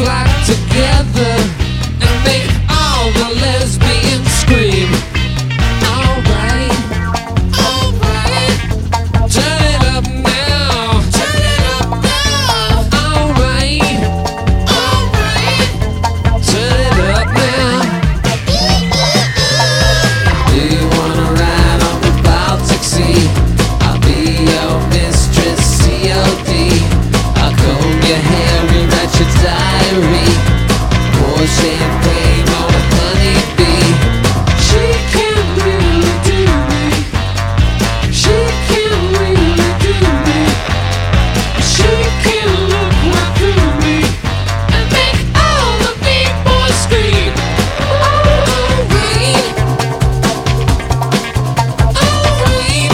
flock together and make all the lesbians scream. Alright, alright, turn it up now, turn it up now. Alright, alright, turn it up now. Do you wanna ride on the Baltic Sea? I'll be your mistress, COD. I'll comb your hair, rewrite your diary, pour champagne on a honeybee. She can really do me. She can really do me. She can look right through me and make all the big boys scream. Alright, alright,